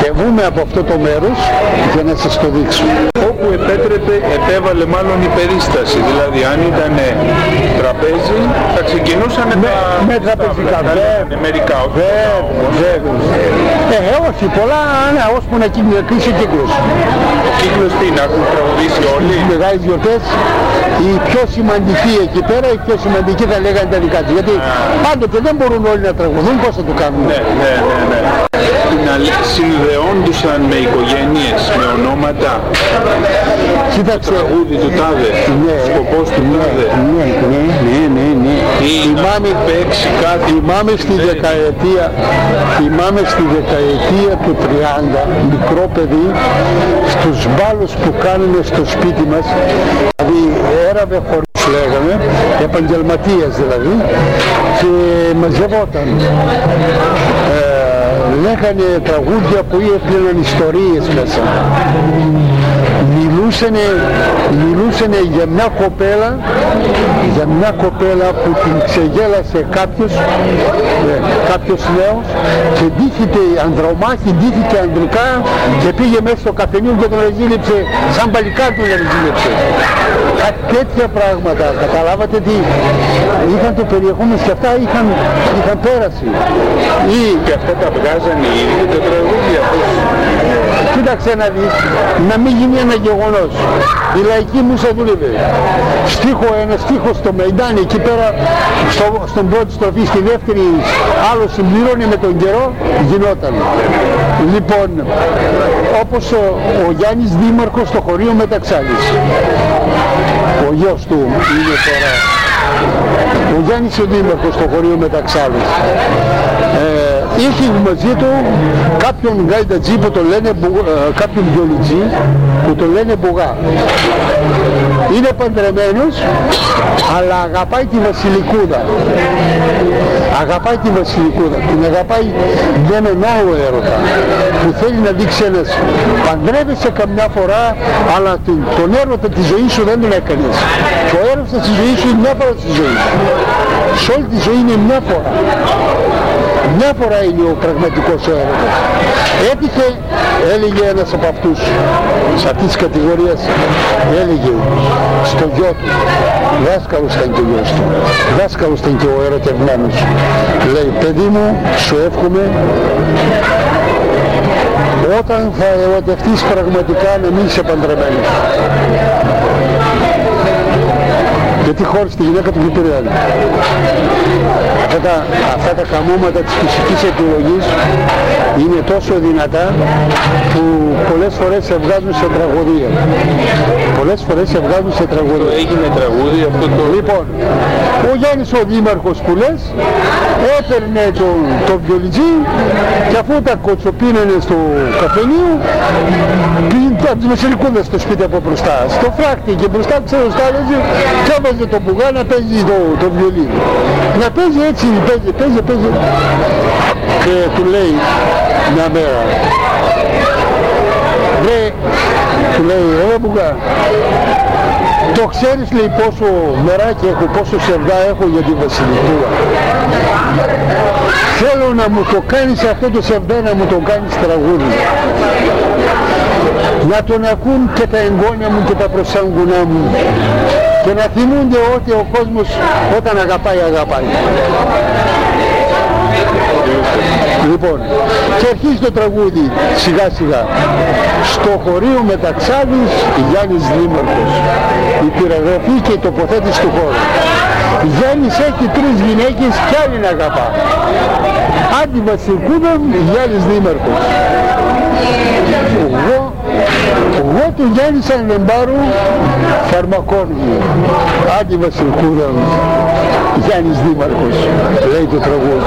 και βγούμε από αυτό το μέρος για να σας το δείξω. Όπου επέβαλε μάλλον η περίσταση, δηλαδή αν ήταν τραπέζι θα ξεκινούσαν με τραπεζικά, μερικά, όχι πολλά, ώσπου να κλείσει ο κύκλος. Ο κύκλος τι, να έχουν τραγουδήσει όλοι? Οι μεγάλες γιορτές, οι πιο σημαντικοί εκεί πέρα, οι πιο σημαντικοί θα λέγανε τα δικά τους, γιατί πάντοτε δεν μπορούν όλοι να τραγουδούν, πώς θα το κάνουν? Ναι. Συνδεόντουσαν με οικογένειες, με ονόματα. Κοίταξε, το τραγούδι του τάδε, σκοπός του τάδε. Ναι. Θυμάμαι στη δεκαετία του 30, μικρό παιδί, στους μπάλους που κάνουμε στο σπίτι μας, δηλαδή έραβε χωρίς λέγαμε, επαγγελματίες δηλαδή, και μαζευόταν. Λέγανε τραγούδια που έπαιρναν ιστορίες μέσα. Μιλούσανε για μια κοπέλα που την ξεγέλασε κάποιος νέος και ντύθηκε ανδρομάχη, ντύθηκε ανδρικά και πήγε μέσα στο καφενείο και τον ρεζίλεψε, σαν παλικάρι τον ρεζίλεψε. Κάτι τέτοια πράγματα, καταλάβατε τι είχαν το περιεχόμενο και αυτά είχαν πέρασει. Και αυτά τα βγάζαν οι ίδιοι τα τραγούδια. Κοίταξε να δεις, να μην γίνει ένα γεγονός. Η λαϊκή μουσα δούλευε. Ένα στίχο στο Μεϊντάνι, εκεί πέρα, στον πρώτη στροφή, στη δεύτερη, άλλο συμπληρώνει με τον καιρό, γινόταν. Λοιπόν, όπως ο Γιάννης Δήμαρχος στο χωρίο Μεταξάλης. Ο γιος του είναι τώρα. Ο Γιάννης ο Δήμαρχος στο χωρίο Μεταξάλης. Είχε μαζί του κάποιον γκάιντατζή που το λένε, κάποιον βιολιτζή που το λένε Μπουγά. Είναι παντρεμένος, αλλά αγαπάει τη Βασιλικούδα. Την αγαπάει με έναν άλλο έρωτα που θέλει να δείξει ένας. Παντρεύεσαι καμιά φορά, αλλά τον έρωτα της ζωής σου δεν τον έκανες. Και ο έρωτας της ζωής σου είναι μια φορά στη ζωή. Σε όλη τη ζωή είναι μια φορά. Μια φορά είναι ο πραγματικός έρωτας. Έτυχε, έλεγε ένας από αυτούς, σε αυτής της κατηγορίας, έλεγε στο γιο του, δάσκαλος ήταν και ο γιος του, δάσκαλος ήταν και ο ερωτευμένος. Λέει, παιδί μου, σου εύχομαι όταν θα ερωτευτείς πραγματικά να μην είσαι παντρεμένος. Γιατί χώρισε τη γυναίκα του Κυπριάδη. Αυτά τα καμώματα της φυσικής επιλογής είναι τόσο δυνατά που πολλές φορές σε βγάζουν σε τραγωδία. Έγινε τραγούδι αυτό το... Λοιπόν, ο Γιάννης ο Δήμαρχος που λες έπαιρνε τον βιολιτζή και αφού τα κοτσοπίνανε στο καφενείο πήγαινε από τις Βασιλικούδες στο σπίτι από μπροστά, στο φράκτη και μπροστά της αεροστάλαζε και έβαζε τον Μπουγά να παίζει το βιολίνο. Να παίζει έτσι, παίζει και του λέει μια μέρα, του λέει, Μπουγά, το ξέρεις, λέει, πόσο μεράκι έχω, πόσο σερδά έχω για τη Βασιλικούδα. Θέλω να μου το κάνεις αυτό το σερδά, να μου το κάνεις τραγούδι. Να τον ακούν και τα εγγόνια μου και τα προσάγγουνά μου και να θυμούνται ότι ο κόσμος όταν αγαπάει. Λοιπόν, και αρχίζει το τραγούδι σιγά σιγά. Στο χωρίο Μεταξάλης, Γιάννης Δήμαρχος. Η πυρογραφή και η τοποθέτηση του χώρου. Γιάννης έχει 3 γυναίκες κι άλλη να αγαπά. Άντι Βασιλικούδα, Γιάννης Δήμαρχος. Εγώ του Γιάννη Σανεμπάρου φαρμακόργιο. Άντι Βασιλικούδα, Γιάννης Δήμαρχος, λέει το τραγούδι.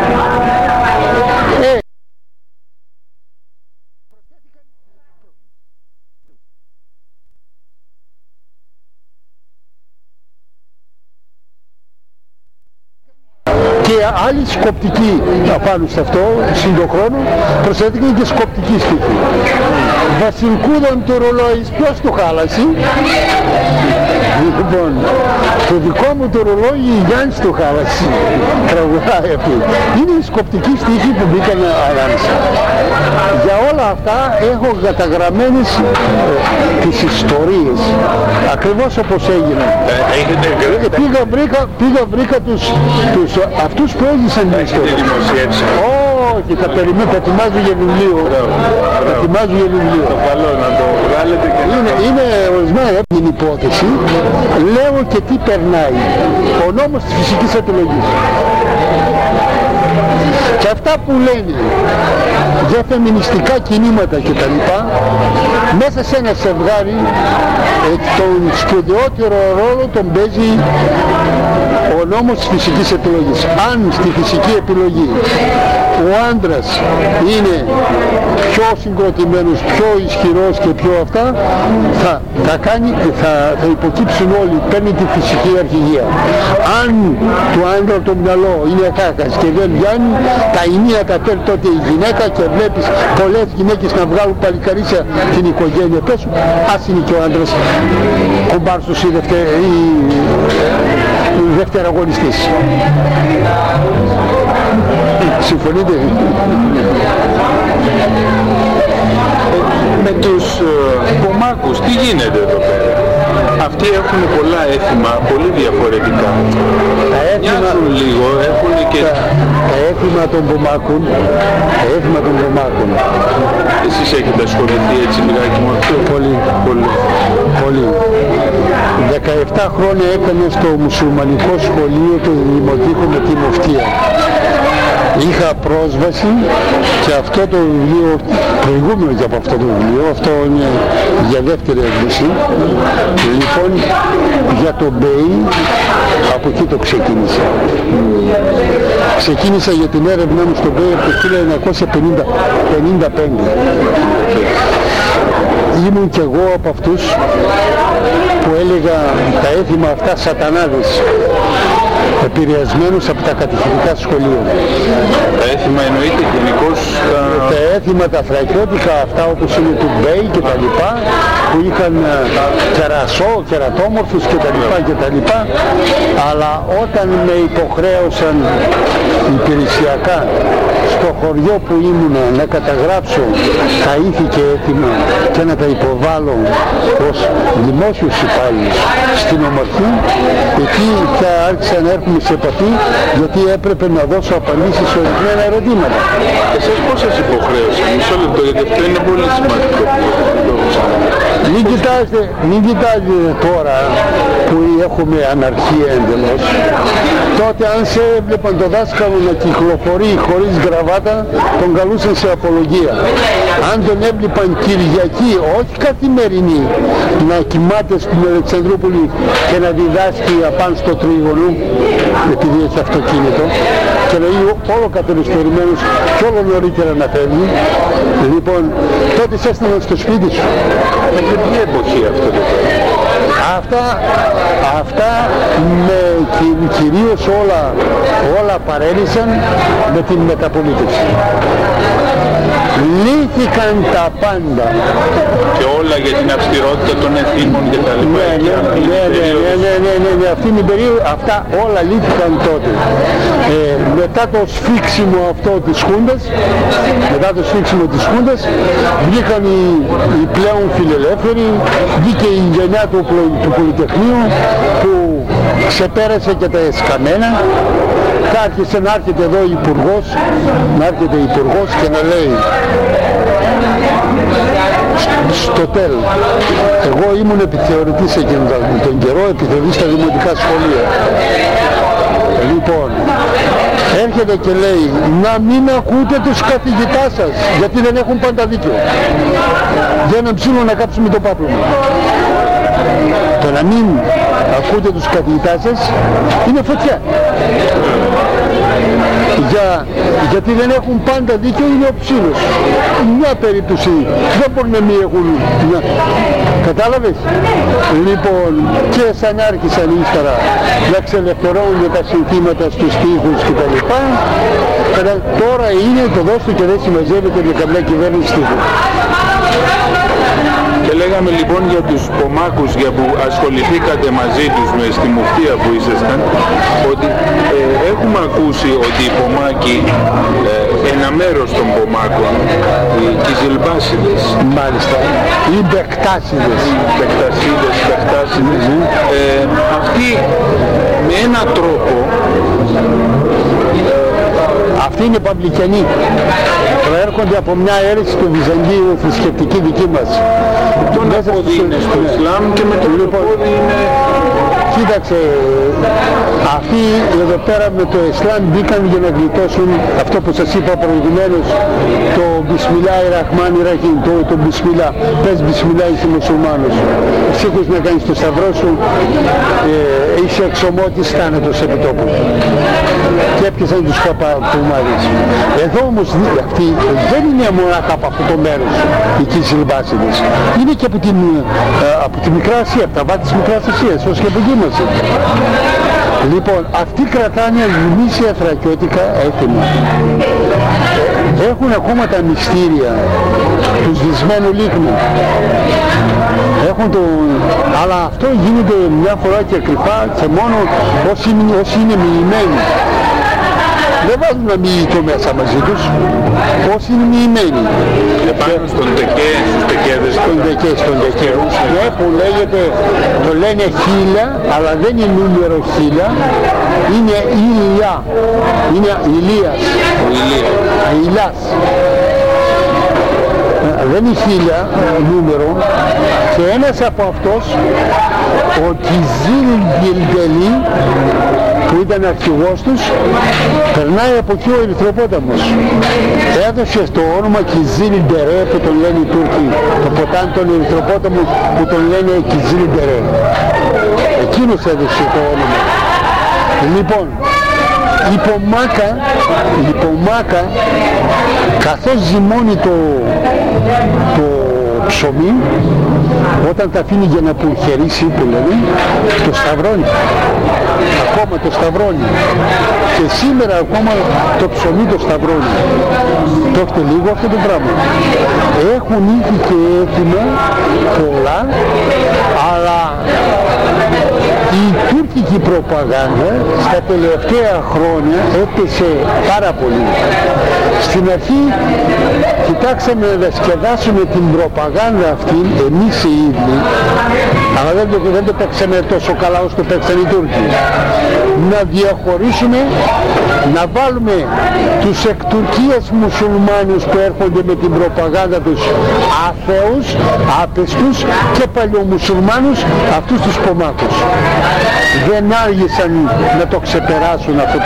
Και άλλοι σκοπτικοί απάνω σε αυτό, συντοχρόνου, προσθέτηκαν και σκοπτικοί στίχοι. Βασιλικούδαν το ρολόι, ποιος το χάλασε? Λοιπόν, το δικό μου το ρολόι Γιάννης το χάλασε. Τραγουδάει αυτή. Είναι οι σκοπτικοί στίχοι που μπήκαν ανάμεσα. Για όλα αυτά έχω καταγραμμένες τις ιστορίες ακριβώς όπως έγιναν. Πήγα βρήκα αυτούς που έζησαν την ιστορία. Όχι, τα ετοιμάζω για βιβλίο. Το καλό να το βγάλετε και είναι ορισμένα την υπόθεση. Λέω και τι περνάει. Ο νόμος της φυσικής επιλογής. Και αυτά που λένε για φεμινιστικά κινήματα κτλ. Μέσα σε ένα ζευγάρι τον σπουδαιότερο ρόλο τον παίζει ο νόμος της φυσικής επιλογής. Αν στη φυσική επιλογή ο άντρας είναι πιο συγκροτημένος, πιο ισχυρός και πιο αυτά, θα υποκύψουν όλοι, παίρνει τη φυσική αρχηγία. Αν του άντρα το μυαλό είναι κάκας και δεν βγαίνει, τα ενία τα παίρνει τότε η γυναίκα και βλέπεις πολλές γυναίκες να βγάλουν παλικαρίσια την οικογένεια. Πες σου, ας είναι και ο άντρας κομπάρσος ή δευτεραγωνιστής. Συμφωνείτε? Με τους Πομάκους τι γίνεται εδώ πέρα? Αυτοί έχουν πολλά έθιμα, πολύ διαφορετικά. Μοιάζουν λίγο, έχουν και... Τα έθιμα των Πομάκων, Εσείς έχετε ασχοληθεί έτσι λιγάκι με αυτό? Πολύ. 17 χρόνια έκανε στο μουσουλμανικό σχολείο του Δημοτικού με τη Μουφτία. Είχα πρόσβαση και αυτό το βιβλίο, προηγούμενο και από αυτό το βιβλίο, αυτό είναι για δεύτερη έκδοση. Λοιπόν, για τον Μπέι, από εκεί το ξεκίνησα. Ξεκίνησα για την έρευνά μου στον Μπέι από το 1955. Ήμουν κι εγώ από αυτούς που έλεγα τα έθιμα αυτά σατανάδες, επηρεασμένους από τα κατηχητικά σχολεία. Τα έθιμα εννοείται γενικώς? Τα έθιμα τα θρακιώτικα, αυτά όπως είναι του Μπέι και τα λοιπά, που είχαν κερατόμορφους και τα λοιπά, αλλά όταν με υποχρέωσαν υπηρεσιακά στο χωριό που ήμουνα να καταγράψω τα ήθη και έθιμα και να τα υποβάλω ως δημόσιους υπάλληλους στην Ομορφή, εκεί πια άρχισα να έρχομαι σε επαφή, γιατί έπρεπε να δώσω απαντήσεις σε ορισμένα ερωτήματα. Εσείς πώς σας υποχρέωσαν? Μισό λεπτό, γιατί αυτό είναι πολύ σημαντικό. Μην κοιτάζετε τώρα που έχουμε αναρχία εντελώς. Τότε αν σε έβλεπαν το δάσκαλο να κυκλοφορεί χωρίς γραβάτα, τον καλούσαν σε απολογία. Αν τον έβλεπαν Κυριακή, όχι καθημερινή, να κοιμάται στην Αλεξανδρούπολη και να διδάσκει απάνω στο τρίγωνο, επειδή έχει αυτοκίνητο, και να είναι όλο καθαριστορημένος και όλο νωρίτερα να φεύγει, λοιπόν, τότε σε έστειλαν στο σπίτι σου. Σε ποια εποχή αυτό το Αυτά κυρίως όλα παρέλυσαν με την μεταπολίτευση. Λύθηκαν τα πάντα. Και όλα για την αυστηρότητα των εθήμων και τα λοιπά. Ναι, αυτήν την περίοδο αυτά όλα λύθηκαν τότε. Μετά το σφίξιμο αυτό της Χούντας, βγήκαν οι πλέον φιλελεύθεροι, βγήκε η γενιά του Πολυτεχνείου που ξεπέρασε και τα εσκαμμένα. Άρχισε να έρχεται εδώ υπουργός και να λέει στο τέλος, εγώ ήμουν επιθεωρητής εκείνον τον καιρό, επιθεωρητής στα δημοτικά σχολεία. Λοιπόν, έρχεται και λέει να μην ακούτε τους καθηγητάς σας, γιατί δεν έχουν πάντα δίκιο. Για έναν ψήλο να κάψουμε το πάπλωμα. Το να μην ακούτε τους καθηγητάς σας είναι φωτιά. Γιατί δεν έχουν πάντα δίκιο, είναι ο ψήλος. Μια περίπτωση δεν μπορεί να μην έχουν. Κατάλαβες? Λοιπόν, και σαν άρχισαν ύστερα να ξελευθερώνουν τα συνθήματα στους τοίχους κτλ. Τώρα είναι το δώστο και δεν συμμαζεύεται με καμιά κυβέρνηση τοίχου. Και λέγαμε λοιπόν για τους Πομάκους, για που ασχοληθήκατε μαζί τους στη Μουφτία που ήσασταν, ότι έχουμε ακούσει ότι οι Πομάκοι ένα μέρος των πομάκων, οι κιζιλμπάσιδες. Μάλιστα. Ή μπεκτάσιδες. Μπεκτάσιδες. Αυτοί με έναν τρόπο, αυτοί είναι παμπλικιανοί. Προέρχονται από μια αίρεση του Βυζαντίου θρησκευτική δική μας. τον απόδι είναι στο Ισλάμ και με τον απόδι είναι... Κοίταξε, αυτοί εδώ πέρα με το Ισλάμ μπήκαν για να γλιτώσουν αυτό που σας είπα προηγουμένως, το Μπισμιλά Ραχμάν Ραχίμ, το Μπισμιλά. Πες Μπισμιλά, είσαι μουσουλμάνος. Σήκως να κάνεις το σταυρό σου, είσαι εξομότης θάνατος επί τόπου. Και έπιασαν τους καπαπομάδες. Εδώ όμως αυτοί δεν είναι μόνο από αυτό το μέρος, οι Κισιλμπάσιδες. Είναι και από τη Μικρά Ασία, από τα βάθη της Μικράς Ασίας, ως και από εκεί μας. Λοιπόν, αυτοί κρατάνε γνήσια θρακιώτικα έθιμα. Έχουν ακόμα τα μυστήρια του σβησμένου λίχνου. Αλλά αυτό γίνεται μια φορά και κρυφά και μόνο όσοι είναι μοιημένοι. Δεν βάζουν να μοιητό μέσα μαζί τους, όσοι είναι μοιημένοι. Επάνω στον τεκέ, στους τεκέδες. Στον τεκέ. Ναι, που λέγεται, το λένε χίλια, αλλά δεν είναι νούμερο χίλια, είναι ηλιά. Είναι ηλίας. Ηλιάς. Δεν είναι χίλια νούμερο και ένας από αυτός, ο Κιζίλ Γκιλντελή, που ήταν αρχηγός τους, περνάει από εκεί ο Ερυθροπόταμος. Έδωσε το όνομα Κιζίλ Ντερέ που τον λένε οι Τούρκοι, το ποτάμι τον Ερυθροπόταμο που τον λένε Κιζίλ Ντερέ. Εκείνος έδωσε το όνομα. Λοιπόν, η πομάκα καθώς ζυμώνει το ψωμί, όταν τα αφήνει για να πουλχερίσει, που λένε, το σταυρώνει. Ακόμα το σταυρώνει. Και σήμερα ακόμα το ψωμί το σταυρώνει. Το έχετε λίγο αυτό το πράγμα. Έχουν ήδη και έτοιμα πολλά, αλλά η τουρκική προπαγάνδα στα τελευταία χρόνια έπεσε πάρα πολύ. Στην αρχή κοιτάξαμε να σκεδάσουμε την προπαγάνδα αυτή εμείς οι ίδιοι, αλλά δεν το παίξαμε τόσο καλά όσο το παίξαν οι Τούρκοι. Να διαχωρίσουμε, να βάλουμε τους εκ Τουρκίας μουσουλμάνους που έρχονται με την προπαγάνδα τους άθεους, άπεστους, και παλιομουσουλμάνους, αυτούς τους πομάκους. Δεν άργησαν να το ξεπεράσουν αυτό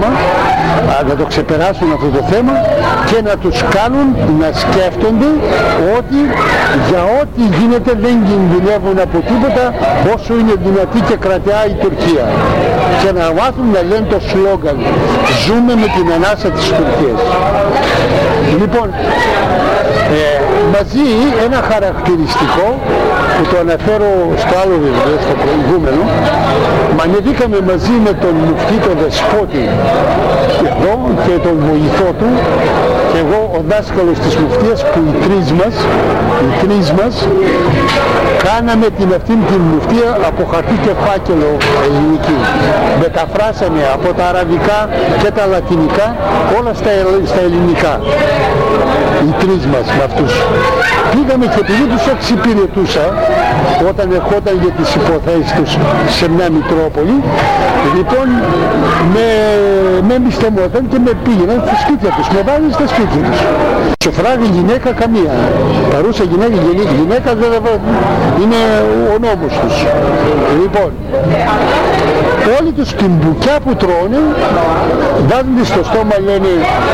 το θέμα, και να τους κάνουν να σκέφτονται ότι για ό,τι γίνεται δεν κινδυνεύουν από τίποτα όσο είναι δυνατή και κρατεά η Τουρκία, και να μάθουν να λένε το σλόγγαν «Ζούμε με την ανάσα της Τουρκίας». Λοιπόν, μαζί ένα χαρακτηριστικό που το αναφέρω στο άλλο βιβλίο, στο προηγούμενο, ανεβήκαμε μαζί με τον μουφτή, τον Δεσπότη εδώ, και τον βοηθό του, και εγώ ο δάσκαλος της μουφτίας, που οι τρεις μας κάναμε αυτήν την μουφτία από χαρτί και φάκελο ελληνική. Μεταφράσαμε από τα αραβικά και τα λατινικά όλα στα ελληνικά. Οι τρεις μας με αυτούς. Πήγαμε, και επειδή τους εξυπηρετούσα όταν ερχόταν για τις υποθέσεις τους σε μια Μητρόπολη, λοιπόν με εμπιστευόταν και με πήγαιναν στα σπίτια τους, με βάζαν στα σπίτια τους. Σοφράγει γυναίκα καμία. Παρούσα γυναίκα δεν είναι ο νόμος τους. Λοιπόν, όλοι τους την μπουκιά που τρώνε βάζουν στο στόμα, λένε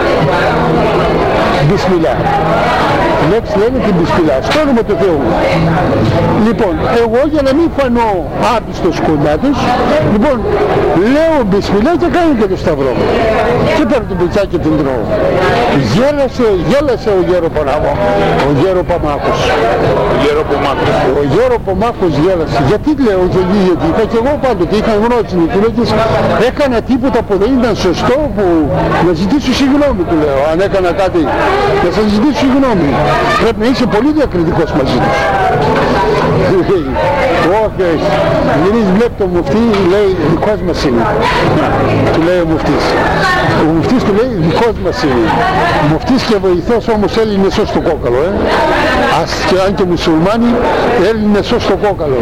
Μπισμιλά. Λένε την Μπισμιλά, στο όνομα του Θεού. Λοιπόν, εγώ για να μην φανώ άπιστος κοντά τους, λοιπόν, λέω Μπισμιλά και κάνω και το σταυρό. Και παίρνω την μπουκιά και την τρώω. Γέλασε ο Γέρο Παμάκος. Ο Γέρο Παμάκος γέλασε. Γιατί λέω, γιατί είχα και εγώ πάντοτε, είχα γνώση, του λέω, έκανα τίποτα που δεν ήταν σωστό, που να ζητήσω συγγνώμη, του λέω, αν έκανα κάτι, να σας ζητήσω συγγνώμη. Πρέπει να είσαι πολύ διακριτικός μαζί τους. Όχι, γυρίζει, βλέπει το μουφτί, λέει δικός μας είναι. Του λέει ο μουφτής. Ο μουφτής του λέει δικός μας είναι. Μουφτής και βοηθός όμως Έλληνες ως το κόκαλο. Και αν και μουσουλμάνοι, Έλληνες ως το κόκαλο.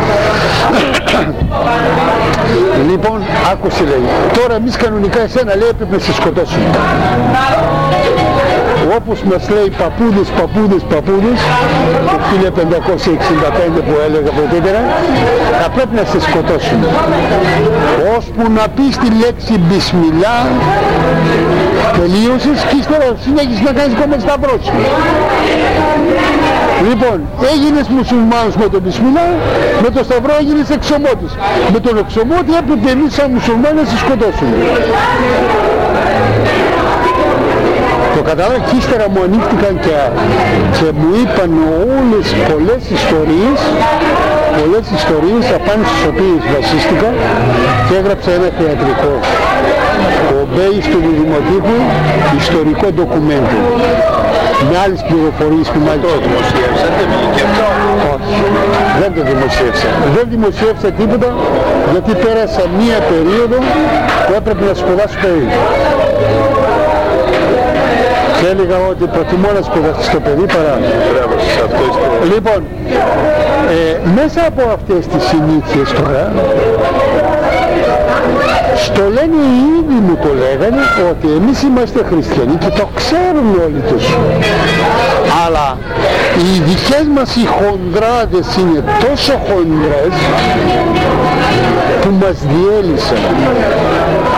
Λοιπόν, άκουσε λέει, τώρα εμείς κανονικά εσένα λέει έπρεπε να σε σκοτώσουμε. Όπως μας λέει παππούδες το 1565 που έλεγα πρωτήτερα, θα πρέπει να σε σκοτώσουν. Ώσπου να πεις τη λέξη μπισμιλά, τελείωσες και ύστερα συνέχισε να κάνεις ακόμα σταυρός. Λοιπόν, έγινες μουσουλμάνος με τον μπισμιλά, με τον σταυρό έγινες εξωμότης. Με τον εξωμότη έπρεπε εμείς σαν μουσουλμάνοι να σε σκοτώσουμε. Το κατάλαβα και ύστερα μου ανοίχτηκαν και μου είπαν πολλές ιστορίες απάνω στις οποίες βασίστηκα και έγραψα ένα θεατρικό. Ο Μπέης του Δημοτικού, ιστορικό ντοκουμέντο. Με άλλες πληροφορίες που μάλιστα... Το δημοσιεύσατε και αυτό? Όχι, δεν το δημοσιεύσα. Δεν δημοσιεύσα τίποτα γιατί πέρασα μία περίοδο που έπρεπε να σπουδάσω παιδί. Και έλεγα ότι προτιμώ να σπουδάσεις το παιδί παρά. Λοιπόν, μέσα από αυτές τις συνήθειες τώρα, στο λένε οι ίδιοι μου το λέγανε ότι εμείς είμαστε χριστιανοί και το ξέρουν όλοι τους. Αλλά οι δικές μας οι χονδράδες είναι τόσο χονδρές που μας διέλυσαν.